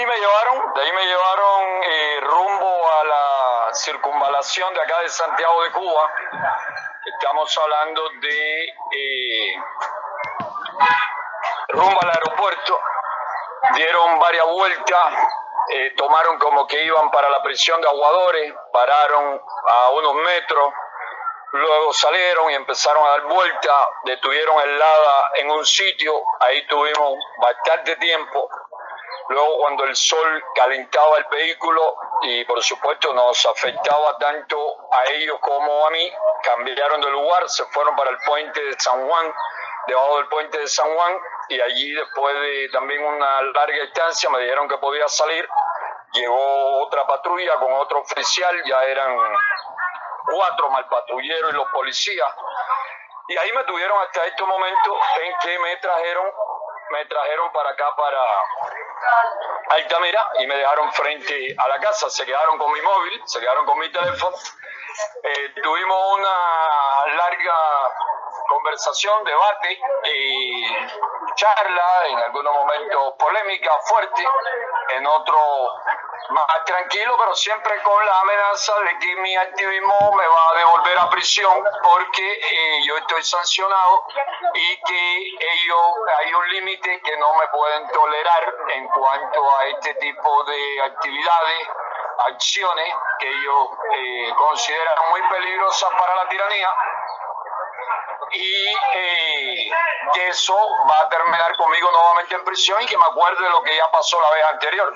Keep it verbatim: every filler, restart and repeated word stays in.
ahí me llevaron, de ahí me llevaron eh, rumbo a la circunvalación de acá de Santiago de Cuba. Estamos hablando de eh, rumbo al aeropuerto. Dieron varias vueltas, eh, tomaron como que iban para la prisión de Aguadores, pararon a unos metros, luego salieron y empezaron a dar vueltas, detuvieron el Lada en un sitio, ahí tuvimos bastante tiempo. Luego, cuando el sol calentaba el vehículo y por supuesto nos afectaba tanto a ellos como a mí, cambiaron de lugar, se fueron para el puente de San Juan, debajo del puente de San Juan, y allí, después de también una larga distancia, me dijeron que podía salir. Llegó otra patrulla con otro oficial, ya eran cuatro más el patrullero y los policías, y ahí me tuvieron hasta este momento en que me trajeron me trajeron para acá, para Altamira, y me dejaron frente a la casa. Se quedaron con mi móvil, se quedaron con mi teléfono. Eh, tuvimos una larga conversación, debate y charla, en algunos momentos polémica, fuerte, en otros más tranquilo, pero siempre con la amenaza de que mi activismo me va a devolver a prisión porque eh, yo estoy sancionado y que ellos, hay un límite que no me pueden tolerar en cuanto a este tipo de actividades, acciones que ellos eh, consideran muy peligrosas para la tiranía, y eh, que eso va a terminar conmigo nuevamente en prisión y que me acuerde de lo que ya pasó la vez anterior.